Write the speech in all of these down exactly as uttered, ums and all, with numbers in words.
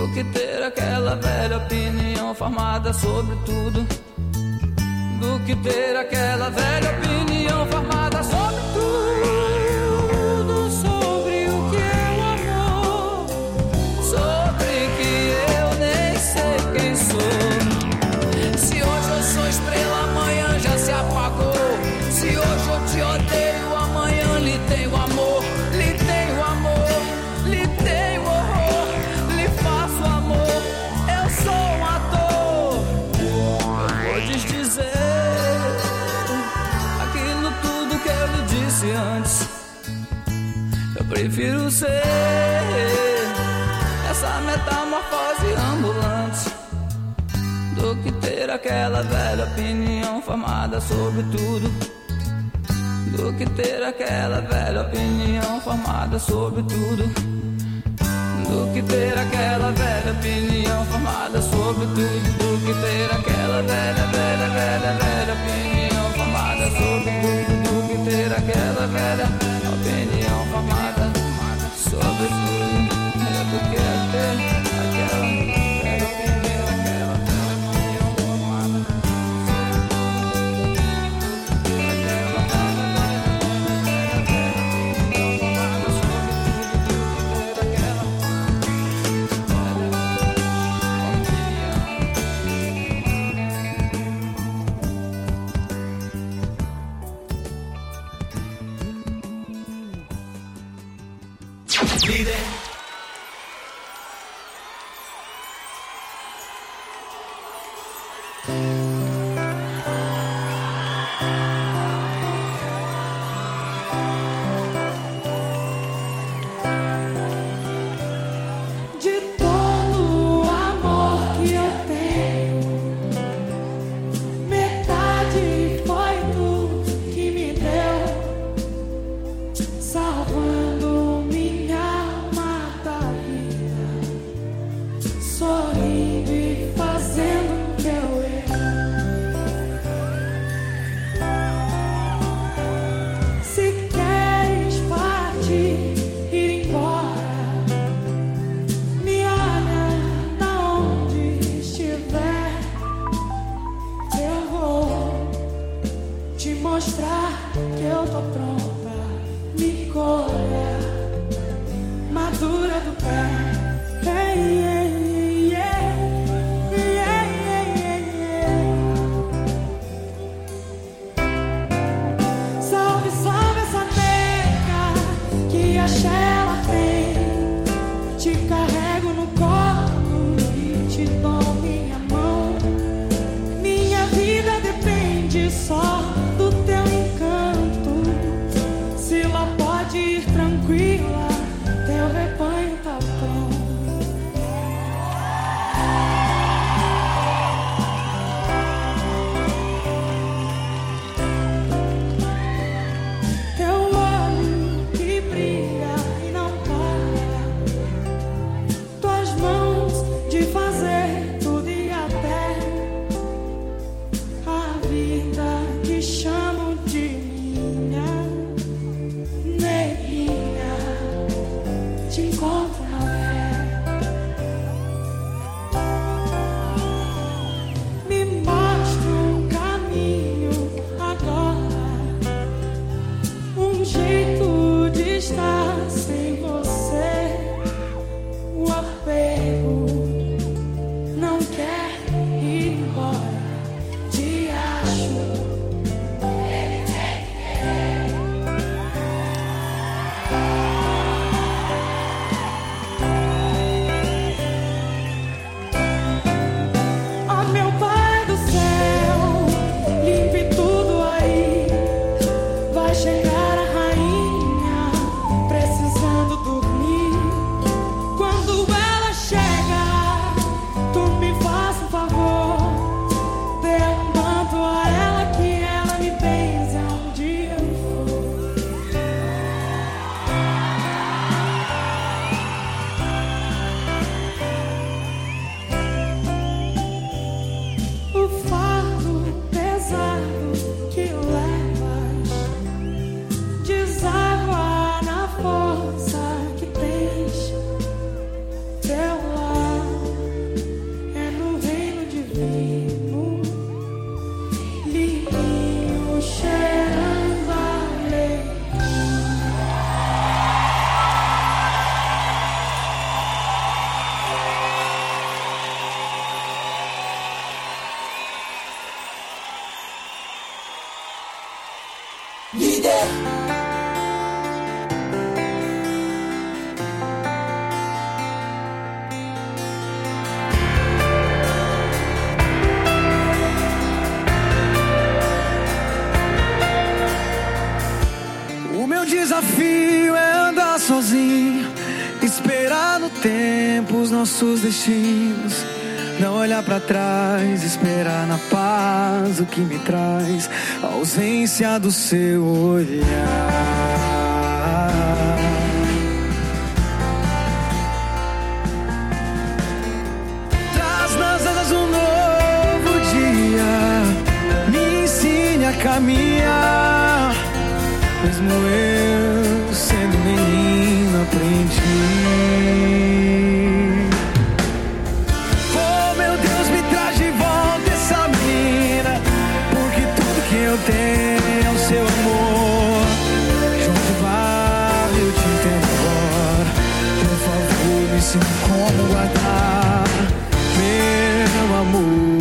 do que ter aquela velha opinião formada sobre tudo, do que ter aquela velha opinião formada sobre tudo, sobre o que é o amor, sobre que eu nem sei quem sou. Se hoje eu sou estrela, amanhã já se apagou. Se hoje eu te odeio, amanhã lhe tenho amor, lhe tenho amor, lhe tenho horror, lhe faço amor. Eu sou um ator. Podes dizer aquilo tudo que eu lhe disse antes. Eu prefiro ser essa metamorfose ambulante do que ter aquela velha opinião formada sobre tudo, do que ter aquela velha opinião formada sobre tudo, do que ter aquela velha opinião formada sobre tudo, do que ter aquela velha, velha, velha, velha opinião formada sobre tudo, do que ter aquela velha opinião formada sobre tudo, é do que ter aquela velha opinião, aquela velha opinião formada líder. De todo o amor que eu tenho, metade foi tu que me deu, salvando minha alma da vida, sorrindo e fazendo meu erro. Se queres partir, ir embora, me olha na onde estiver, eu vou te mostrar que eu tô pronta, me colher, madura do pé. Hey, yeah, yeah, yeah, yeah, yeah. Salve, salve essa nega que a Xela tem. Te carrego no colo e te dou minha mão. Minha vida depende só do teu encanto. Se lá pode ir tranquila, teu rebanho tá pronto. Teu olho que brilha e não para, tuas mãos de fazer nossos destinos. Não olhar pra trás, esperar na paz o que me traz a ausência do seu olhar. Traz nas asas um novo dia, me ensine a caminhar. Mesmo eu sendo menino aprendi. Eu tenho o seu amor. Junto vai, eu te entendo agora. Por favor, me ensine como guardar meu amor.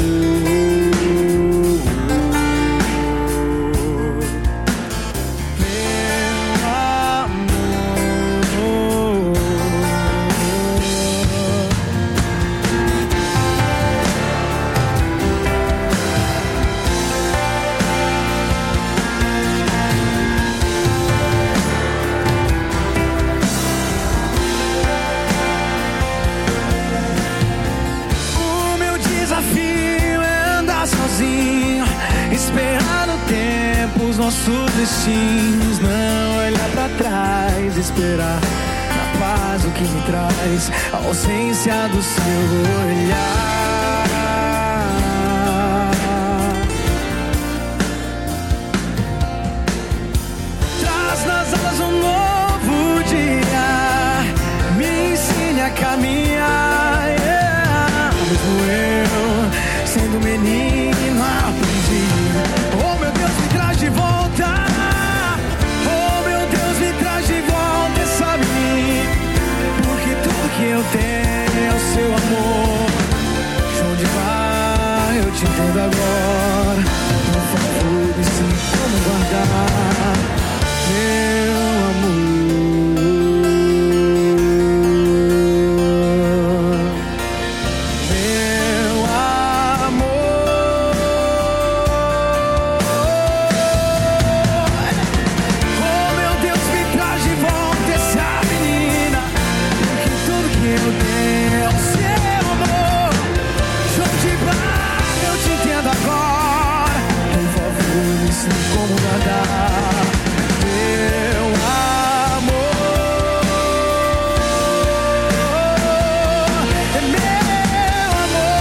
Esperar no tempo os nossos destinos. Não olhar pra trás, esperar na paz o que me traz a ausência do seu olhar. Traz nas alas um novo dia, me ensine a caminhar, yeah. Mesmo eu sendo menino aprendi. Oh meu Deus, me traz de volta. Oh meu Deus, me traz de volta essa menina. Porque tudo que eu tenho é o seu amor. De onde vai, eu te entendo agora. Por favor, me ensine como guardar meu amor. Como guardar meu amor, meu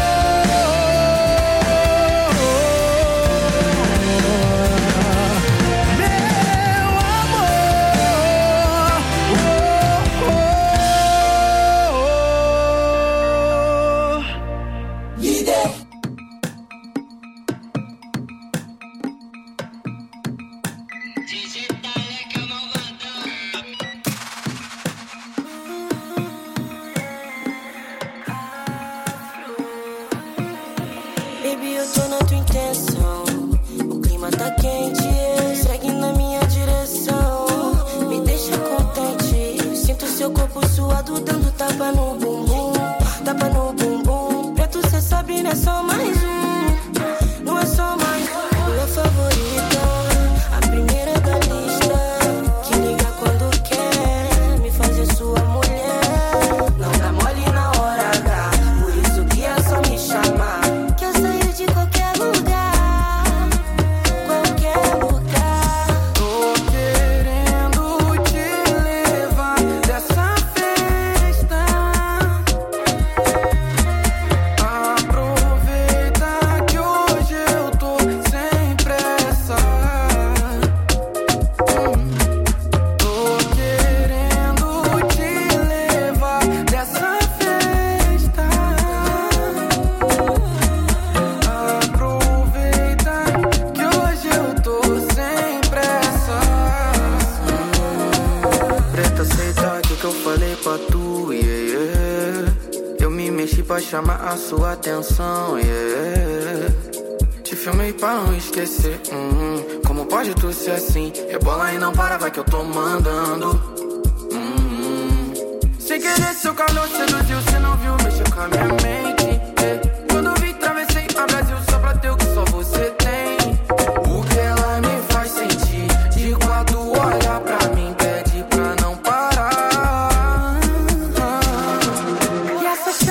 Baby, eu tô na tua intenção. O clima tá quente, segue na minha direção. Me deixa contente. Sinto seu corpo suado dando tapa no bumbum. Tapa no bumbum. Preto, cê sabe, não é só mais um. Não é só mais um. Tua favorita, a primeira da lista. Que liga quando quer me fazer sua mulher. Não dá mole na hora H, por isso que é só me chamar. Que eu saio de qualquer lugar, qualquer lugar. Tô querendo te levar dessa festa. Aproveita que hoje eu tô sem pressa. Tô querendo te levar dessa festa. Aproveita que hoje eu tô sem pressa. Preta, aceita o que eu falei pra tu, yeah, yeah. Eu me mexi pra chamar a sua atenção, yeah. Te filmei pra não esquecer, hum, como pode tu ser assim? Rebola e não para, vai que eu tô mandando. hum. Sem querer seu calor seduziu, cê não viu, mexeu com a minha mente, yeah. Quando vi, travessei a Brasil só pra ter o que só você tem. O que ela me faz sentir, de quatro olha pra mim, pede pra não parar. E essa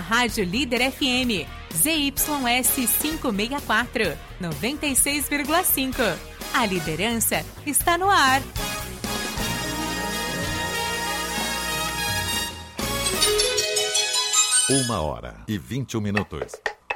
Rádio Líder F M, Z Y S quinhentos e sessenta e quatro, noventa e seis vírgula cinco. A liderança está no ar. Uma hora e vinte e um minutos.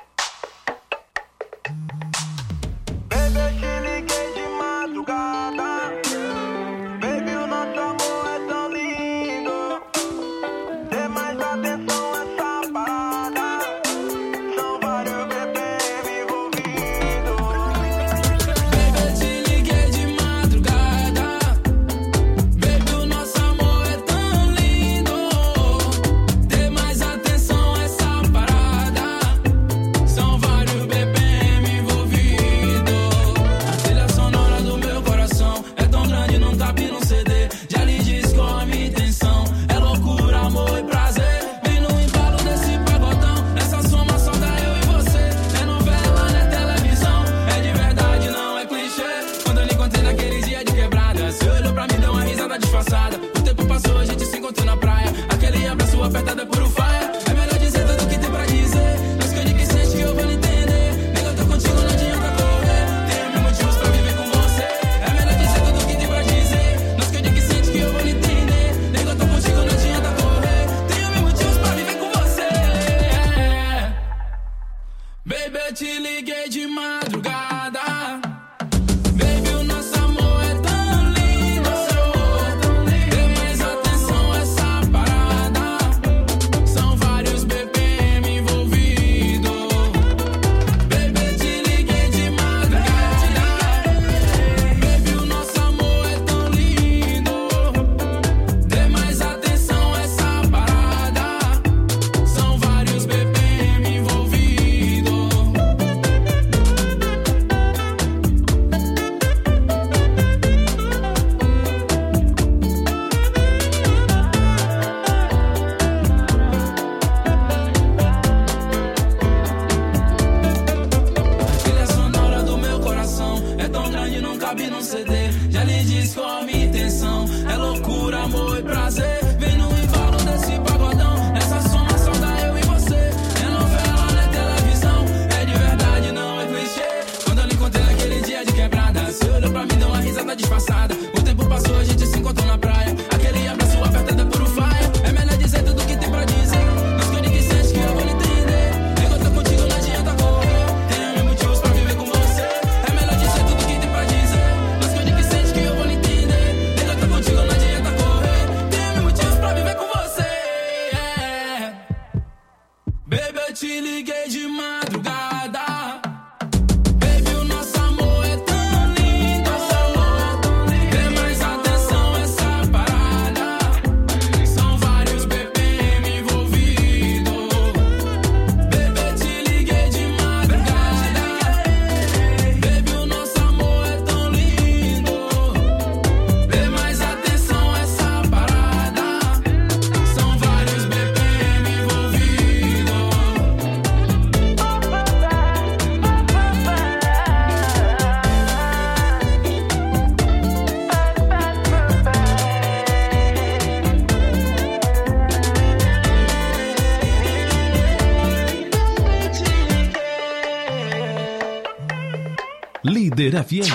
Líder F M.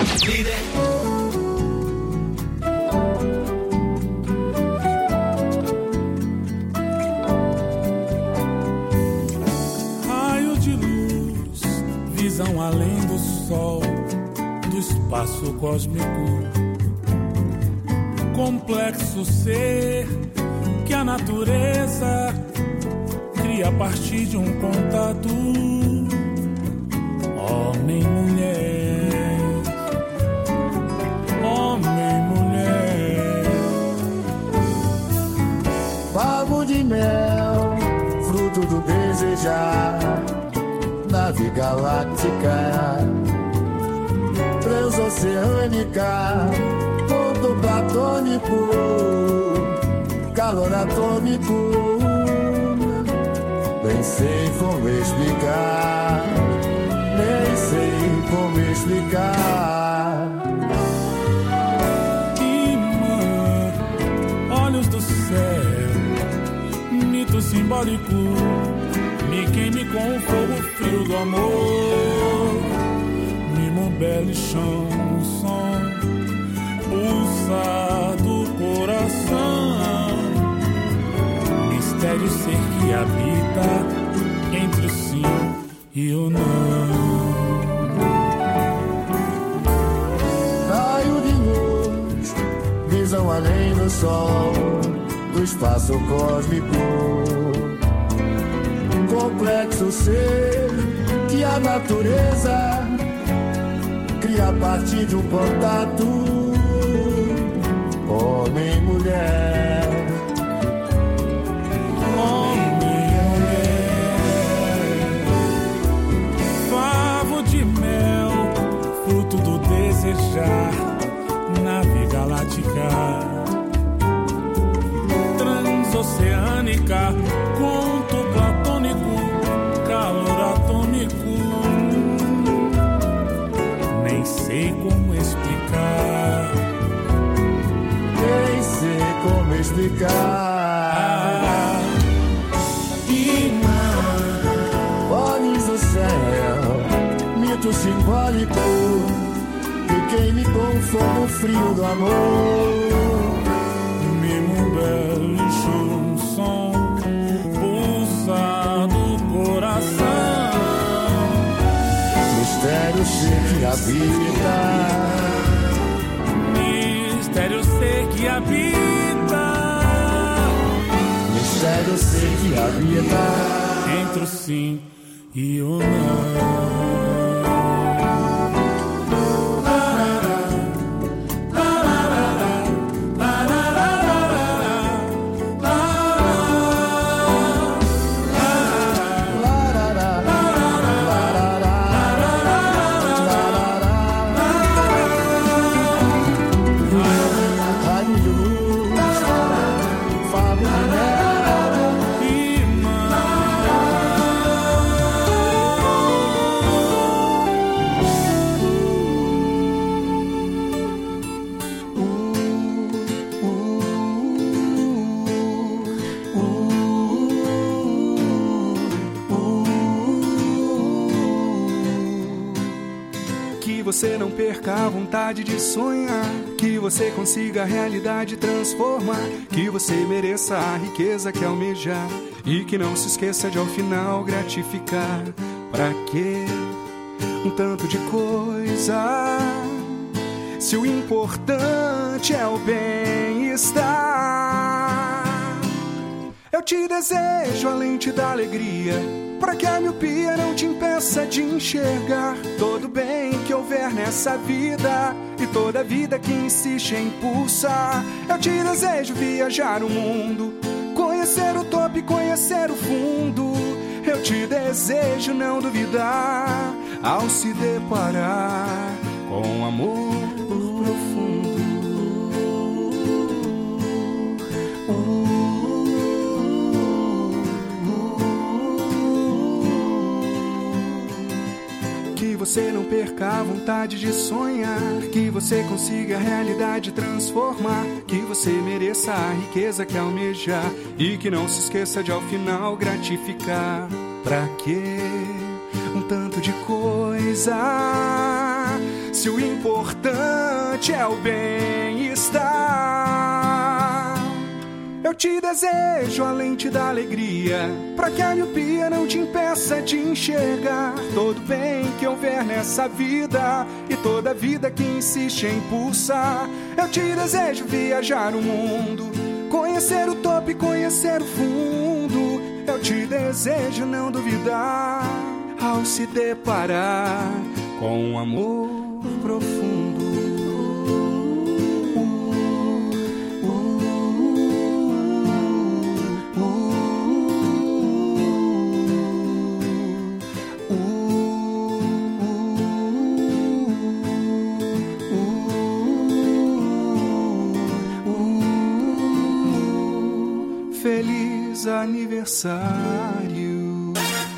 Raio de luz, visão além do sol, do espaço cósmico. Complexo ser que a natureza cria a partir de um contato. Homem, mulher, homem, mulher. Favo de mel, fruto do desejar, nave galáctica, transoceânica, ponto platônico, calor atômico. Nem sei como explicar, nem sei como explicar. Imã, olhos do céu, mito simbólico, com o fogo frio do amor. Mimo belo chão, o som pulsa do coração. Mistério ser que habita entre o sim e o não. Raio de luz, visão além do sol, do espaço cósmico. Complexo ser que a natureza cria a partir de um contato. Homem, mulher, homem, mulher, favo de mel, fruto do desejar, nave galáctica, transoceânica, conto platônico, calor atômico. Nem sei como explicar. Nem sei como explicar. Ah, imã, olhos do céu, mito simbólico, que queime com o fogo frio do amor. Mimo belo chanson, pulsa do coração. Mistério ser que habita, mistério ser que habita, mistério ser que habita entre o sim e o não. Você não perca a vontade de sonhar, que você consiga a realidade transformar, que você mereça a riqueza que almejar e que não se esqueça de ao final gratificar. Pra quê um tanto de coisa, se o importante é o bem-estar? Eu te desejo a lente da alegria, para que a miopia não te impeça de enxergar todo bem que houver nessa vida e toda vida que insiste em pulsar. Eu te desejo viajar o mundo, conhecer o topo e conhecer o fundo. Eu te desejo não duvidar ao se deparar com amor profundo. Que você não perca a vontade de sonhar, que você consiga a realidade transformar, que você mereça a riqueza que almejar e que não se esqueça de ao final gratificar. Pra quê um tanto de coisa, se o importante é o bem-estar? Eu te desejo a lente da alegria, pra que a miopia não te impeça de enxergar todo bem que houver nessa vida e toda vida que insiste em pulsar. Eu te desejo viajar o mundo, conhecer o topo e conhecer o fundo. Eu te desejo não duvidar ao se deparar com um amor profundo. Feliz aniversário.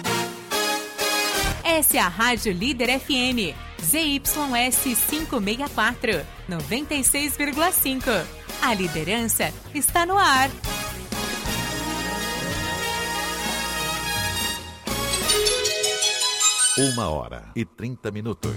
Essa é a Rádio Líder F M, Z Y S quinhentos e sessenta e quatro, noventa e seis vírgula cinco. A liderança está no ar. Uma hora e trinta minutos.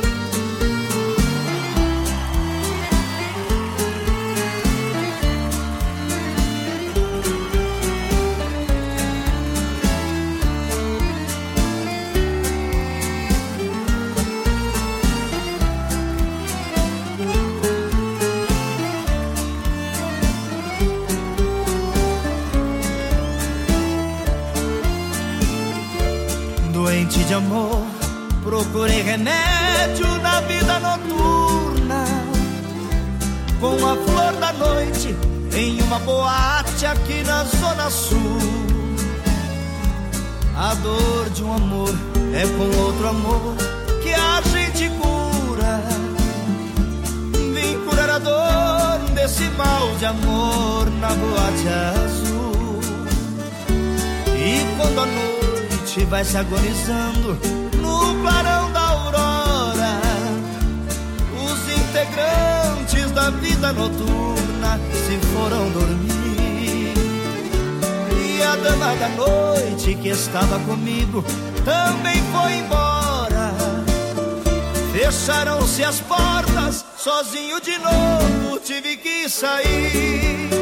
Doente de amor, procurei remédio na vida noturna, com a flor da noite em uma boate aqui na Zona Sul. A dor de um amor é com outro amor que a gente cura. Vim curar a dor desse mal de amor na boate azul. E quando a noite vai se agonizando no clarão da aurora, os integrantes da vida noturna se foram dormir. E a dama da noite que estava comigo também foi embora. Fecharam-se as portas, sozinho de novo tive que sair.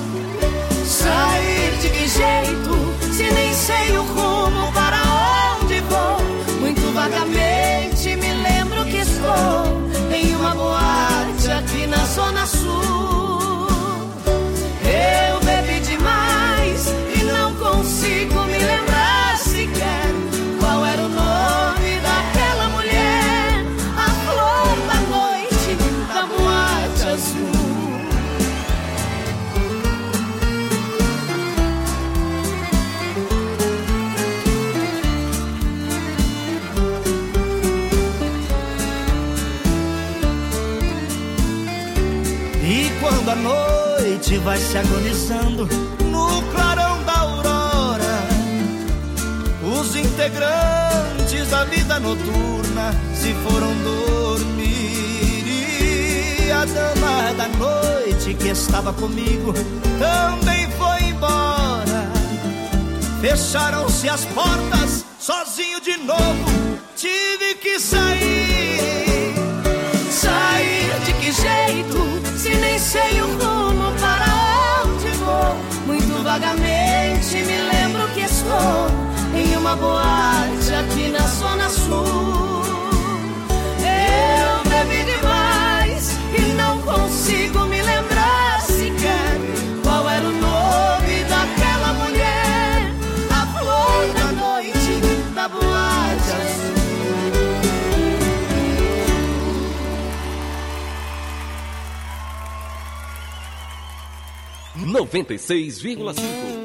Sair de que jeito, se nem sei o rumo para onde vou? Muito vagamente me lembro que estou em uma boate aqui na Zona Sul. Eu bebi demais e não consigo me lembrar sequer qual era o nome daquela mulher, a flor da noite da boate azul. Quando a noite vai se agonizando no clarão da aurora, os integrantes da vida noturna se foram dormir. E a dama da noite que estava comigo também foi embora. Fecharam-se as portas, sozinho de novo tive que sair. Sair de que jeito, se nem sei o rumo para onde vou? Muito vagamente me lembro que estou em uma boate aqui na Zona Sul. Eu bebi demais e não consigo me lembrar sequer qual era o nome daquela mulher, a flor da noite da boate azul. noventa e seis vírgula cinco.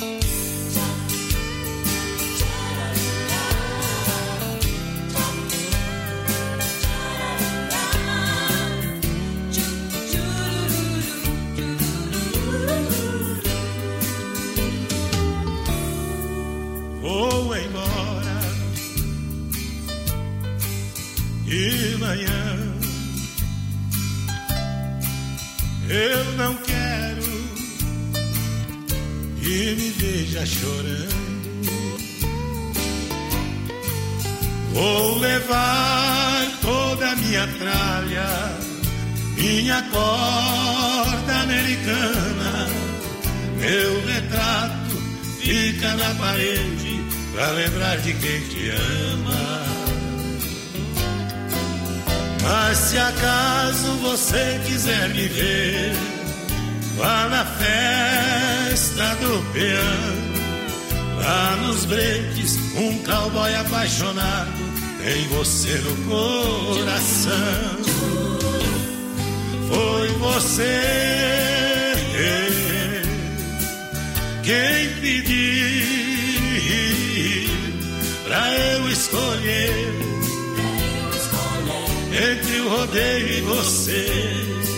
Vou embora de manhã. Eu não quero e me veja chorando. Vou levar toda a minha tralha, minha corda americana, meu retrato fica na parede pra lembrar de quem te ama. Mas se acaso você quiser me ver, vá na festa do peão. Lá nos breques, um cowboy apaixonado tem você no coração. Foi você quem pediu pra eu escolher entre o rodeio e você.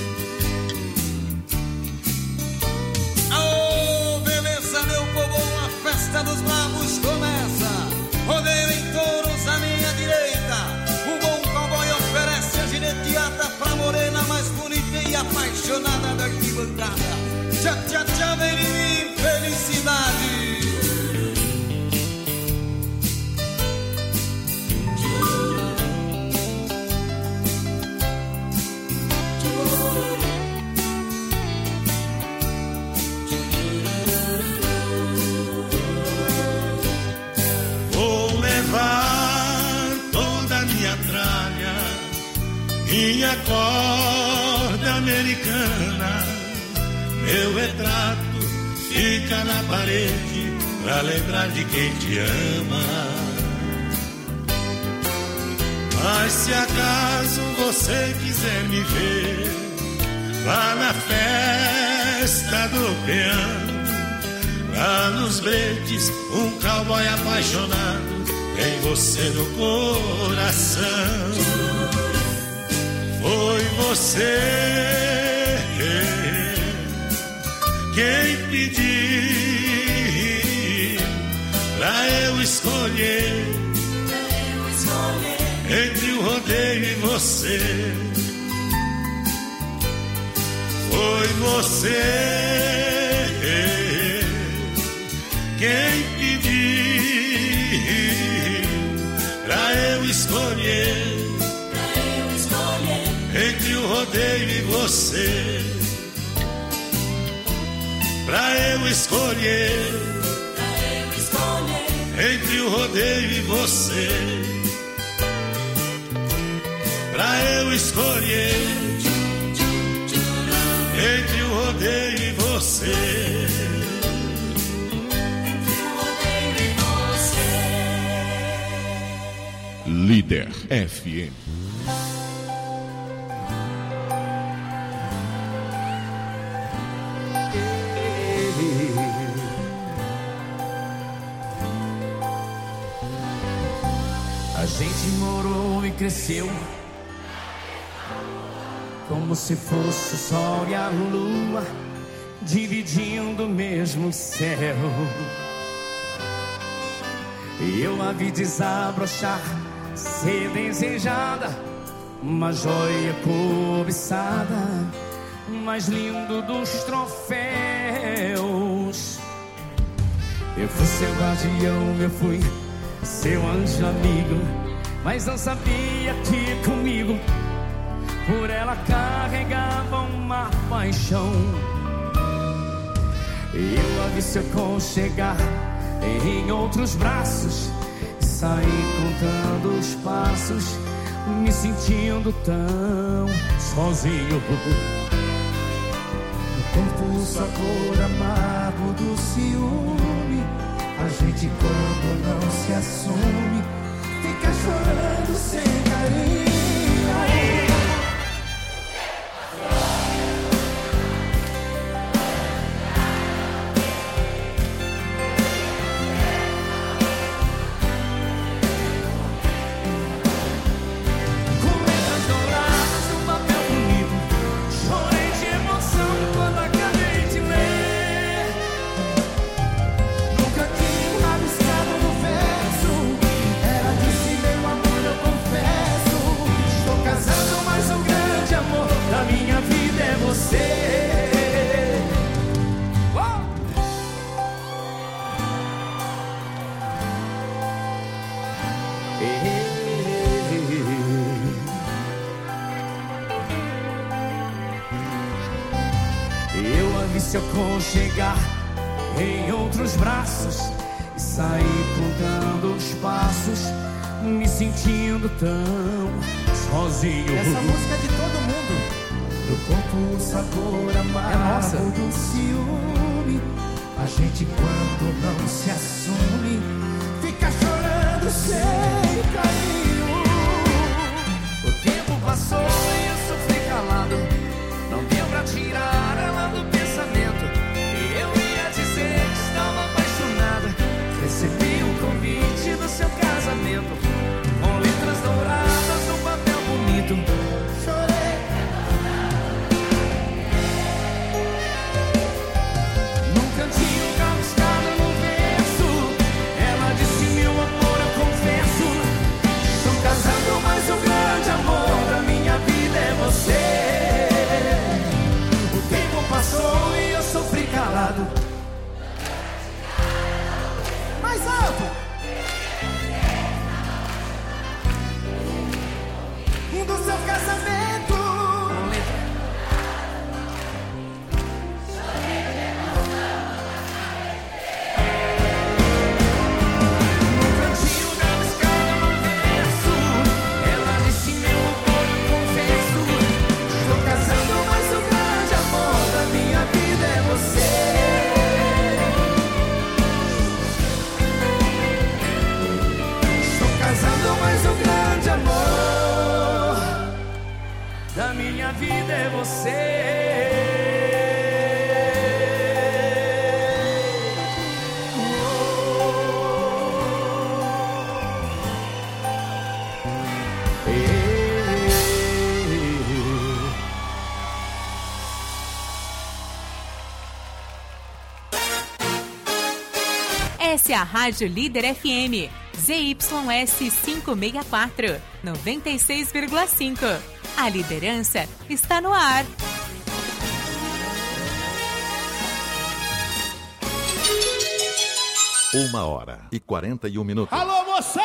Aô, beleza, meu povo, a festa dos bravos começa. Rodeio em touros à minha direita. O bom cowboy oferece a gineteada pra morena mais bonita e apaixonada da arquibancada. Tchá, tchá, tchá, vem em mim, felicidade. minha corda americana, meu retrato fica na parede pra lembrar de quem te ama. Mas se acaso você quiser me ver lá na festa do peão, lá nos bretes, um cowboy apaixonado tem você no coração. Foi você quem pediu pra eu escolher entre o rodeio e você. Foi você quem pediu pra eu escolher entre o rodeio e você. Pra eu escolher entre o rodeio e você. Pra eu escolher entre o rodeio e você. Líder F M. A gente morou e cresceu como se fosse o sol e a lua dividindo o mesmo céu. E eu a vi desabrochar, ser desejada, uma joia cobiçada, mais lindo dos troféus. Eu fui seu guardião, eu fui seu anjo amigo, mas não sabia que comigo por ela carregava uma paixão. Eu a vi se aconchegar em outros braços, saí contando os passos, me sentindo tão sozinho. No corpo o sabor amargo do ciúme, a gente quando não se assume fica chorando sem carinho. Se aconchegar em outros braços e sair contando os passos, me sentindo tão sozinho. Essa música é de todo mundo. No corpo o sabor amargo é do ciúme, a gente quando não se assume fica chorando sem carinho. O tempo passou e eu sofri calado, não deu pra tirar ela do pensamento. E eu ia dizer que estava apaixonada. Recebi um convite do seu casamento, com letras douradas num papel bonito. Chorei. Num cantinho rabiscado no verso, ela disse: meu amor, eu confesso, minha vida é você. Essa é a Rádio Líder F M, Z Y S quinhentos e sessenta e quatro, noventa e seis vírgula cinco. A liderança está no ar. Uma hora e quarenta e um minutos. Alô, moça!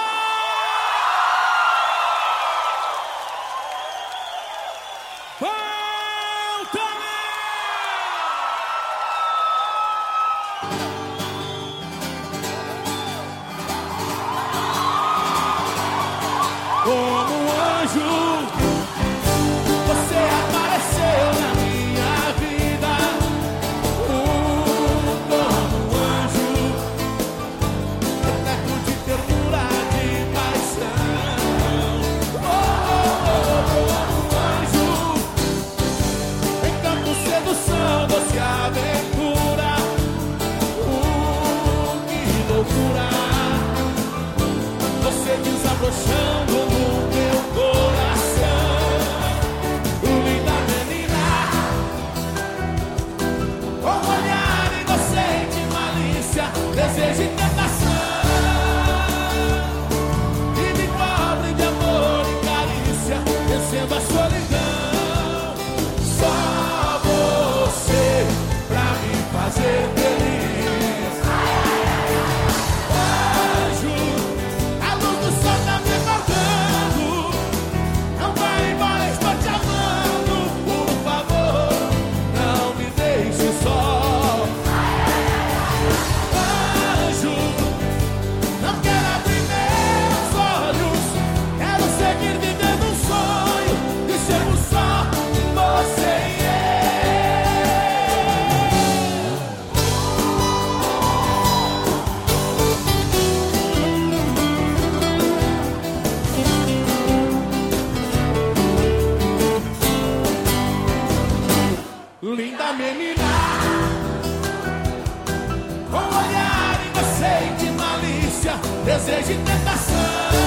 Desejo e tentação,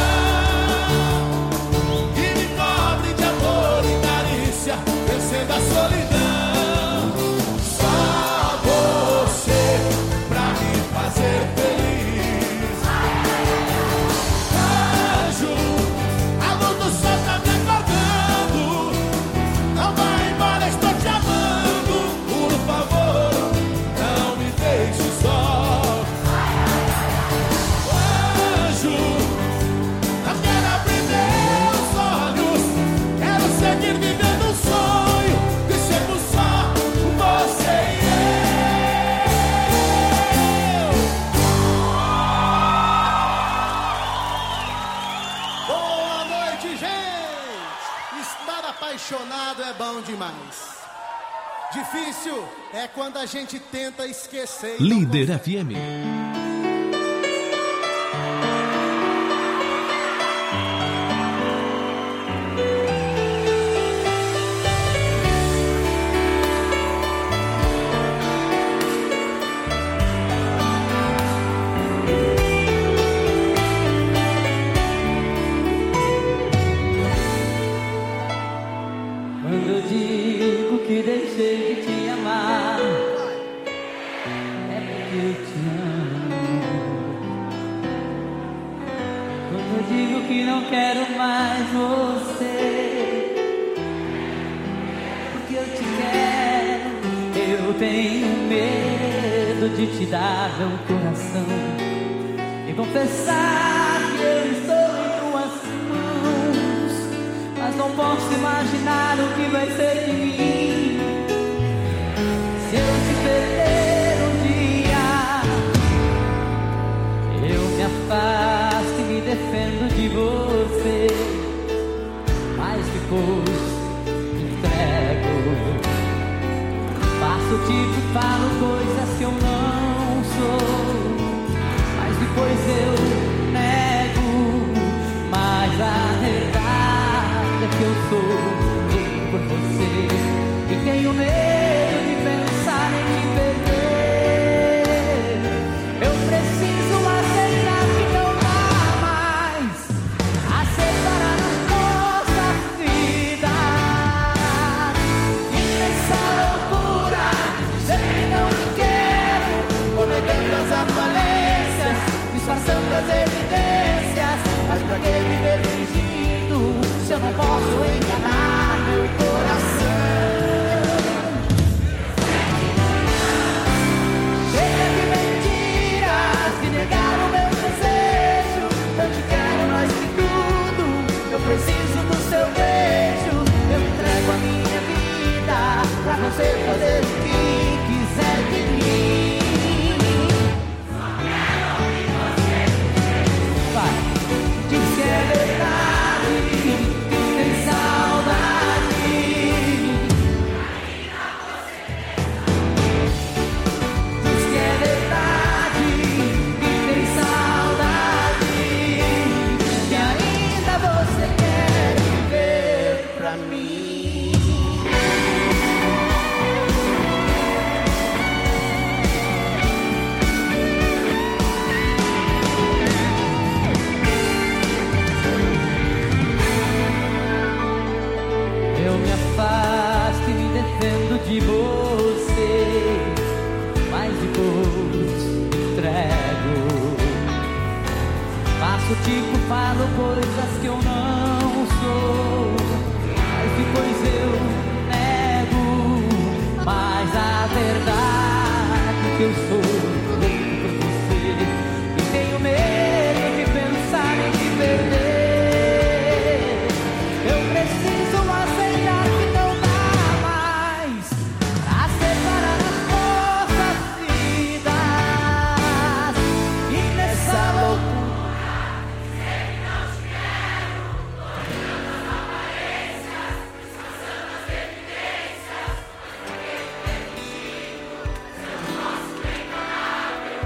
que me cobre de amor e carícia, vencendo a solidão. Só você pra me fazer feliz. Anjo, a luz do sol tá me acordando. Não vai embora, estou te amando. Por favor, não me deixe só. Apaixonado é bom demais. Difícil é quando a gente tenta esquecer. Líder F M. Quero mais você, porque eu te quero. Eu tenho medo de te dar meu coração e confessar que eu estou em tuas mãos, mas não posso imaginar o que vai ser de mim se eu te perder um dia. Eu me afasto e me defendo de você, mas depois me entrego. Faço tipo, falo coisas que eu não sou, mas depois eu nego. Mas a verdade é que eu sou louco por você. tenho medo de pensar em te perder. Eu preciso aceitar que não dá mais a separar as nossas vidas. E nessa loucura, sei que não te quero, cometendo as aparências, disfarçando as evidências. Mas pra que viver fingindo se eu não posso enganar meu coração? Chega de mentiras, de negar o meu desejo. Eu te quero mais que tudo, eu preciso do seu beijo. Eu entrego a minha vida pra você fazer o que quiser de mim. Vai, diz que é verdade, que tem saudade. Diz que é verdade, que tem saudade. Que ainda você quer viver pra mim. Eu me afasto e me defendo de você, mas depois entrego. Faço tipo, falo coisas que eu não sou, mas depois eu nego. Mas a verdade é que eu sou louco por você e tenho medo de pensar em te perder. Eu preciso aceitar que não dá mais a separar as nossas vidas. E nessa loucura, sei que não te quero, cometendo as aparências, disfarçando as evidências. Mas por que viver fingindo se eu não posso enganar meu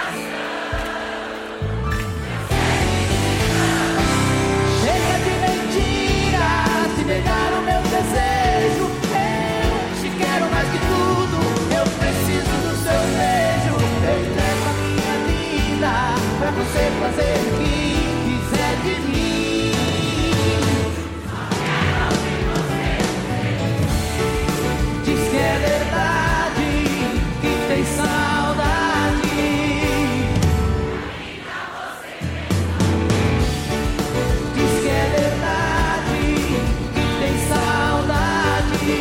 coração? Chega de mentiras, de negar o meu desejo. Eu te quero mais que tudo, eu preciso do seu beijo. Eu entrego a minha vida pra você fazer o que quiser de mim. Diz que é verdade, que tem saudade. Diz que é verdade, que tem saudade.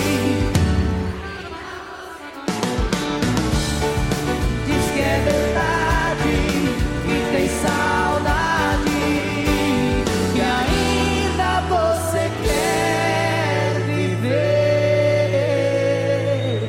Diz que é verdade, que tem saudade. Que ainda você quer viver.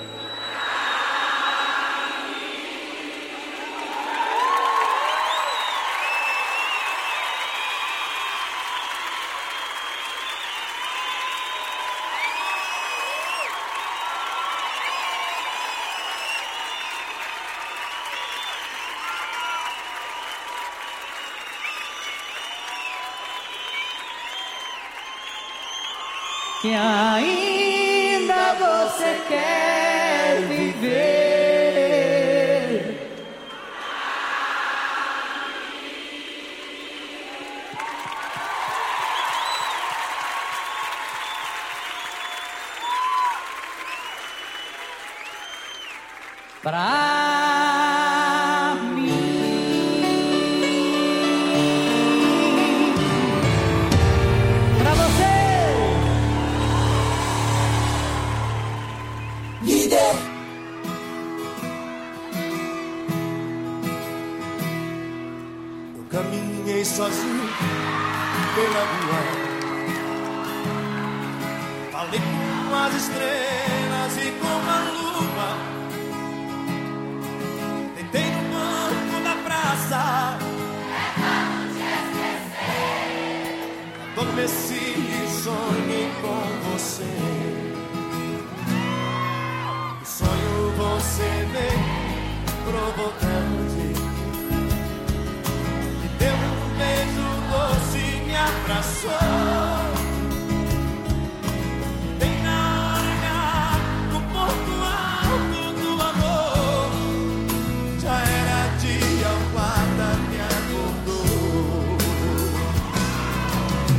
Que ainda você quer viver. Pra mim, pra você. Líder. Eu caminhei sozinho pela rua, falei com as estrelas e com a lua, deitei no banco da praça, tentando te esquecer, adormeci e sonhei com você. O sonho você veio provocante, me deu um beijo doce e me abraçou. Bem na hora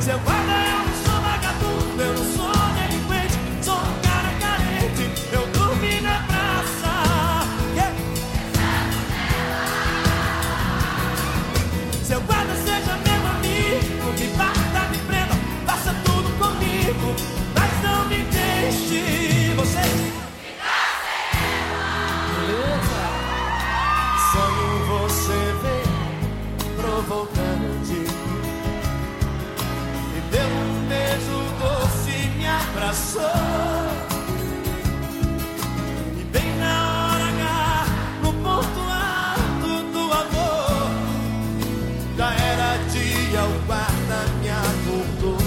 Seu guarda, eu não sou vagabundo, eu não sou delinquente, sou um cara carente, eu dormi na praça. Yeah. Seu guarda, seja meu amigo, me bata, me prenda, faça tudo comigo, mas não me deixe você ficar sem ela. Beleza? Sonho você ver provocante, me deu um beijo doce, me abraçou, e bem na hora H, no ponto alto do amor, já era dia, o guarda me acordou.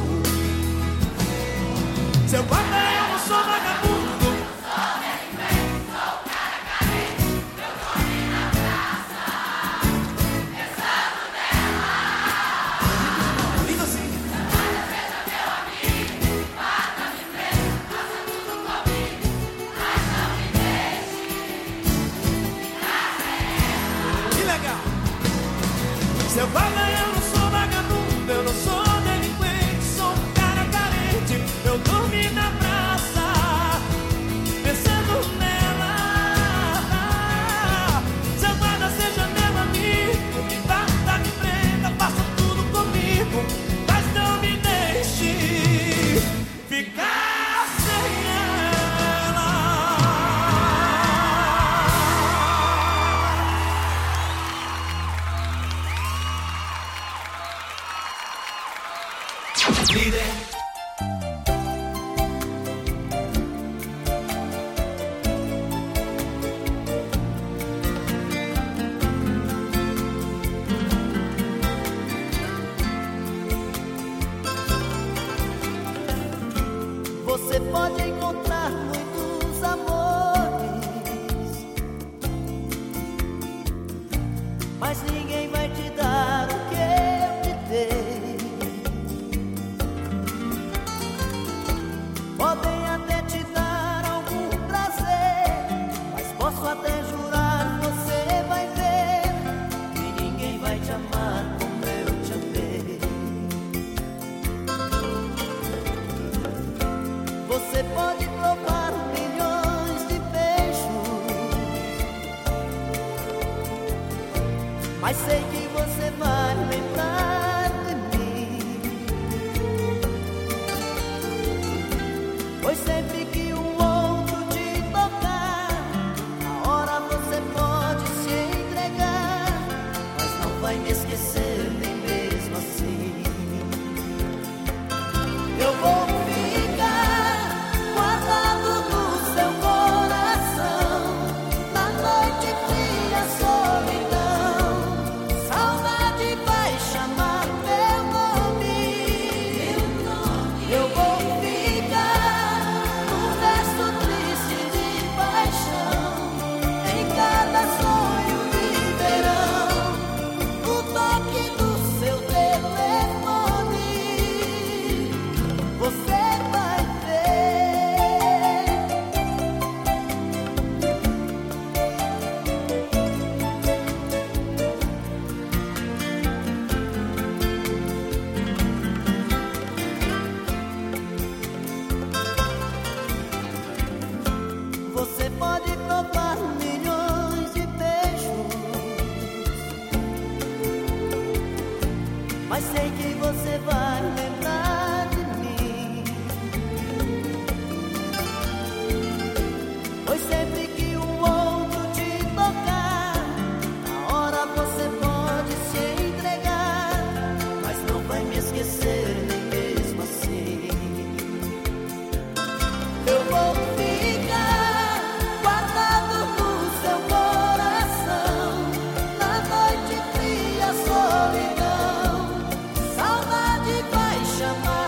Seu guarda, eu não sou vagabundo, sou delinquente, sou cara carente, eu dormi na praça, pensando nela. Lindo assim. Seu guarda, seja meu amigo, bata-me preso, faça tudo comigo, mas não me deixe ficar sem ela. Que legal. Seu guarda, eu não sou vagabundo, eu não sou delinquente, sou um cara carente, eu dormi na praça, pensando nela. Seu guarda, seja meu amigo, me bata, me prenda, faça tudo comigo, mas não me deixe ficar sem ela. Líder. Você pode encontrar muitos amores, mas ninguém vai te dar o que eu te dei. Podem até te dar algum prazer, mas posso até jurar, você vai ver que ninguém vai te amar como eu te amei. Você pode provar milhões de beijos, mas sei que você vai lembrar de mim, pois sempre que um outro te tocar, na hora você pode se entregar, mas não vai me esquecer nem mesmo assim. Eu vou ficar guardado no seu coração, na noite fria, solidão, saudade vai chamar meu nome. Eu vou ficar num verso triste de paixão, em cada sonho de verão, no toque do seu telefone. Você vai ver. Você pode provar milhões de beijos, mas sei que você vai lembrar de mim, pois sempre que um outro te tocar, na hora você pode se entregar, mas não vai me esquecer nem mesmo assim. Eu vou ficar guardado no seu coração, na noite fria, solidão, saudade vai chamar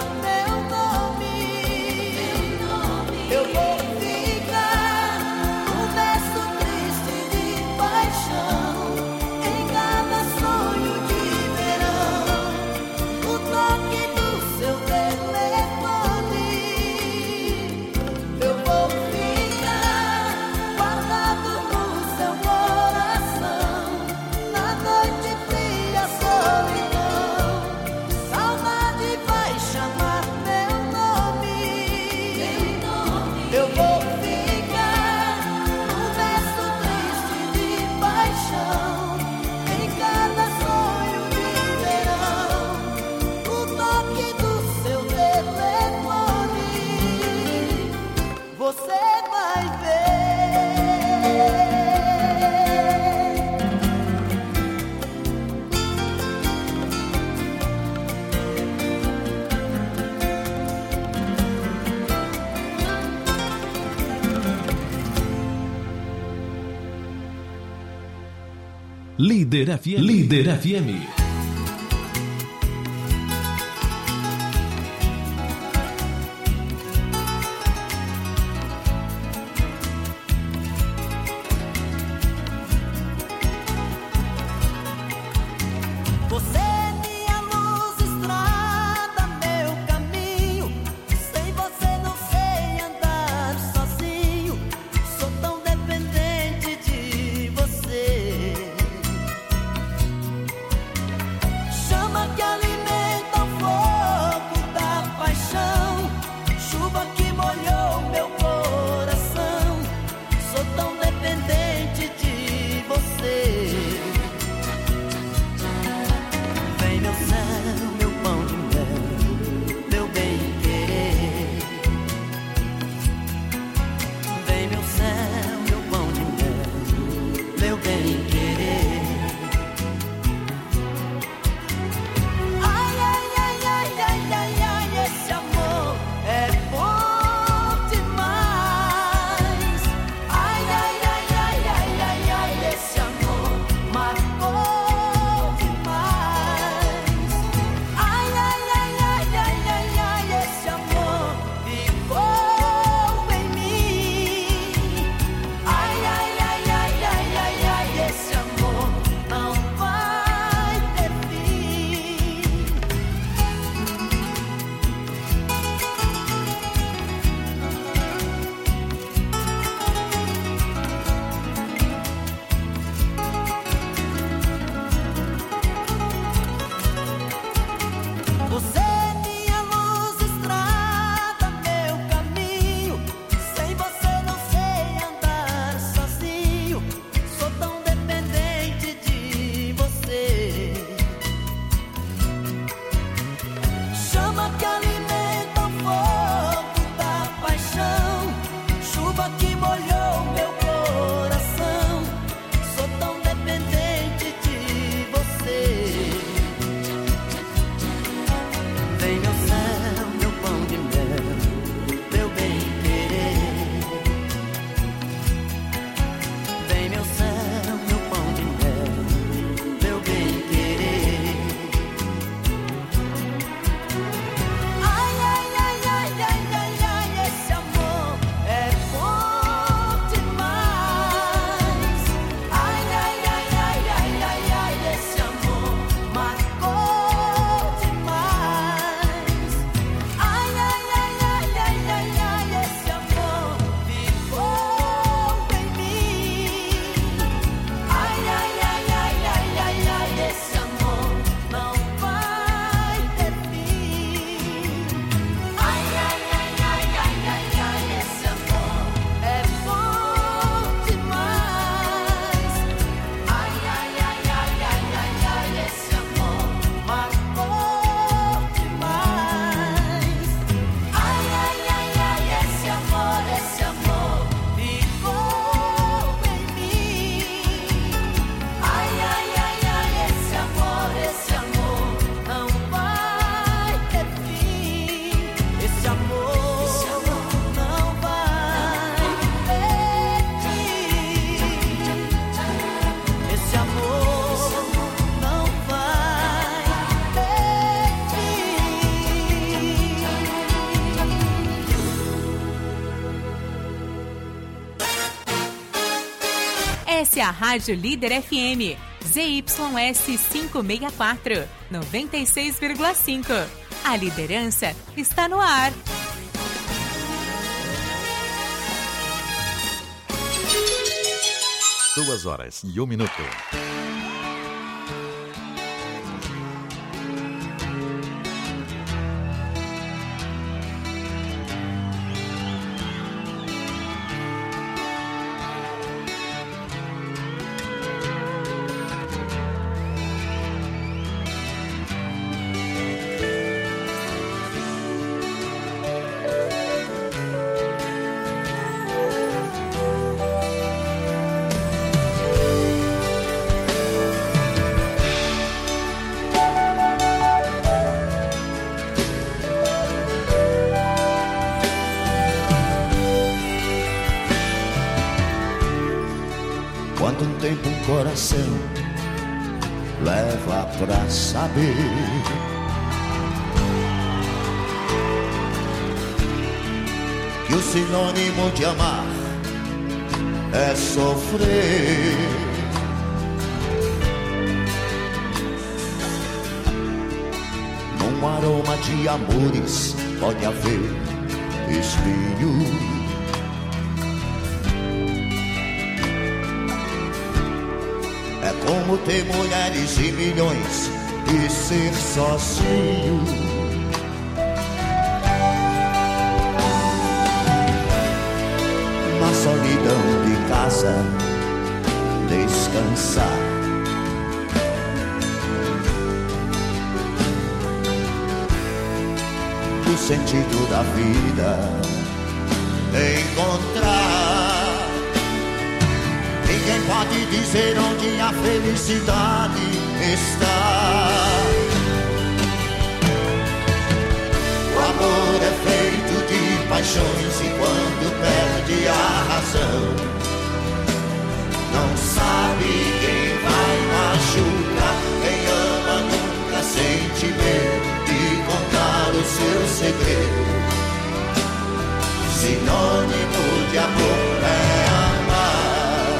Líder F M. Líder F M. Essa é a Rádio Líder F M, Z Y S quinhentos e sessenta e quatro, noventa e seis vírgula cinco. A liderança está no ar. Duas horas e um minuto. Quanto tempo um coração leva pra saber. Que o sinônimo de amar é sofrer. Num aroma de amores pode haver espinho. É como ter mulheres e milhões e ser sozinho. Na solidão de casa descansar. O sentido da vida encontrar. Ninguém pode dizer onde a felicidade está. O amor é feito de paixões e quando perde a razão, não sabe quem vai machucar. Quem ama nunca sente medo de contar o seu segredo. Sinônimo de amor é amar.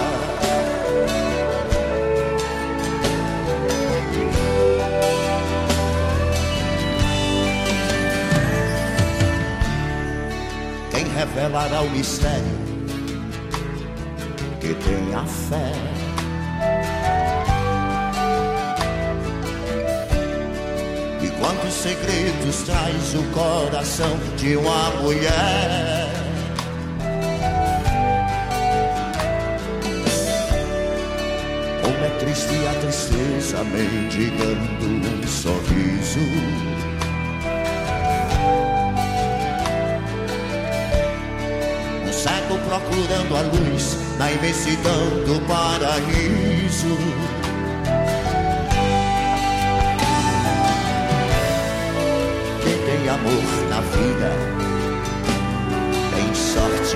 Quem revelará o mistério que tem a fé? E quantos segredos traz o coração de uma mulher? Como é triste a tristeza mendigando um sorriso. Cego procurando a luz na imensidão do paraíso. Quem tem amor na vida tem sorte.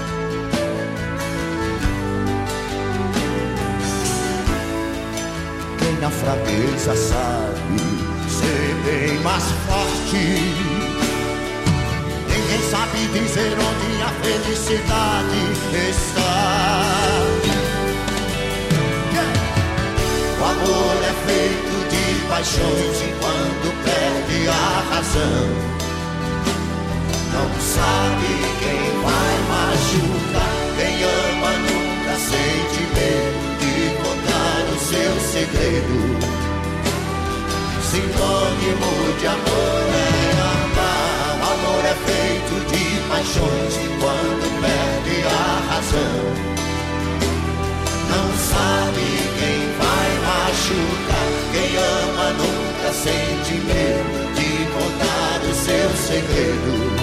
Quem na fraqueza sabe ser bem mais forte. Ninguém sabe dizer onde a felicidade está. O amor é feito de paixões e quando perde a razão, não sabe quem vai machucar. Quem ama nunca sente medo de contar o seu segredo. Sinônimo de amor é amar. O amor é feito de paixões e quando perde a razão, não sabe quem vai machucar. Quem ama nunca sente medo de contar o seu segredo.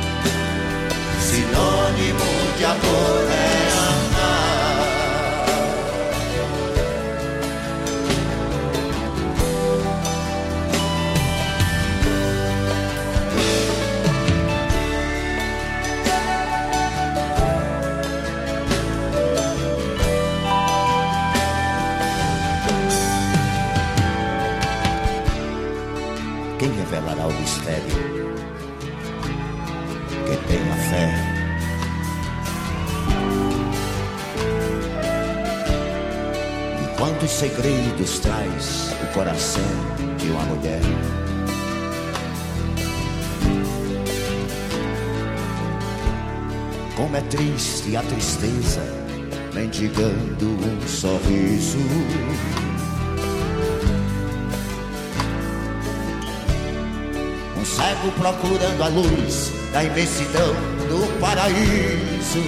Sinônimo de amor é amar. Quem revelará o mistério que tem a fé? E quantos segredos traz o coração de uma mulher? Como é triste a tristeza mendigando um sorriso. Um cego procurando a luz da imensidão do paraíso.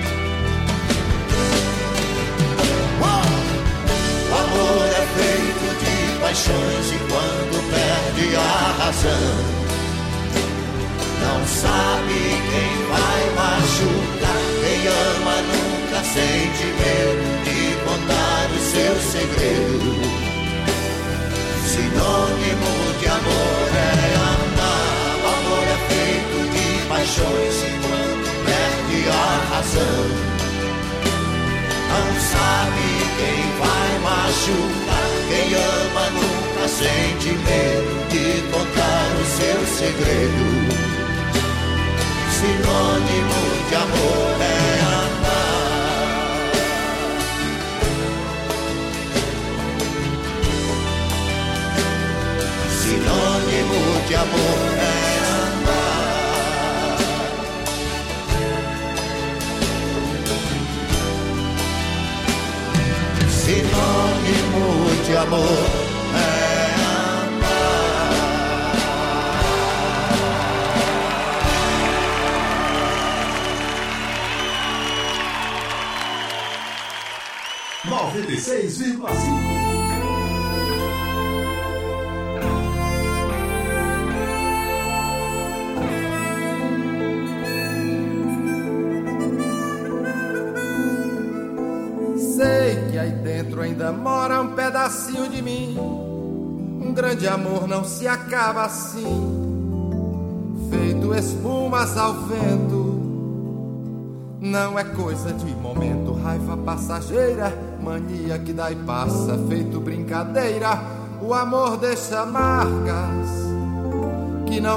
O amor é feito de paixões e quando perde a razão, não sabe quem vai machucar. Quem ama nunca sente medo de contar o seu segredo. Sinônimo de amor é amar. O amor é feito de paixões e quando perde a razão, não sabe quem vai machucar. Quem ama sente medo de contar o seu segredo. Sinônimo de amor é amar. Sinônimo de amor é amar. Sinônimo de amor é noventa e seis vírgula cinco. Sei que aí dentro ainda mora um pedacinho de mim. Um grande amor não se acaba assim, feito espumas ao vento. Não é coisa de momento, raiva passageira, mania que dá e passa, feito brincadeira. O amor deixa marcas que não